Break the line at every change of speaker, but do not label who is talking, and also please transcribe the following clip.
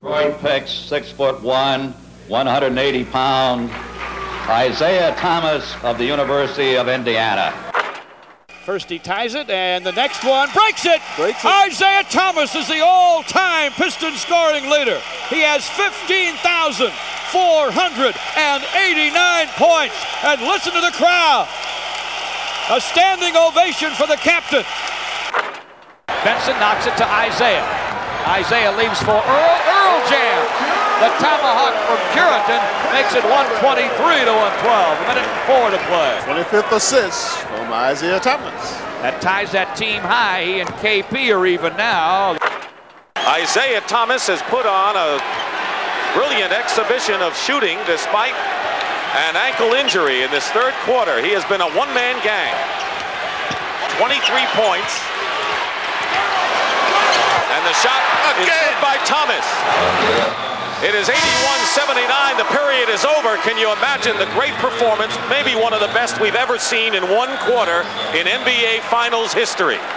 Troy Picks, 6'1", 180 pounds. Isaiah Thomas of the University of Indiana.
First he ties it, and the next one breaks it. Isaiah Thomas is the all-time Piston scoring leader. He has 15,489 points. And listen to the crowd. A standing ovation for the captain. Benson knocks it to Isaiah. Isaiah leaves for Earl. Earl jams. The tomahawk from Curitan makes it 123 to 112. A minute and 4 to play.
25th assist from Isaiah Thomas.
That ties that team high. He and KP are even now.
Isaiah Thomas has put on a brilliant exhibition of shooting despite an ankle injury in this third quarter. He has been a one-man gang. 23 points. And the shot is good by Thomas. It is 81-79. The period is over. Can you imagine the great performance, maybe one of the best we've ever seen in one quarter in NBA Finals history?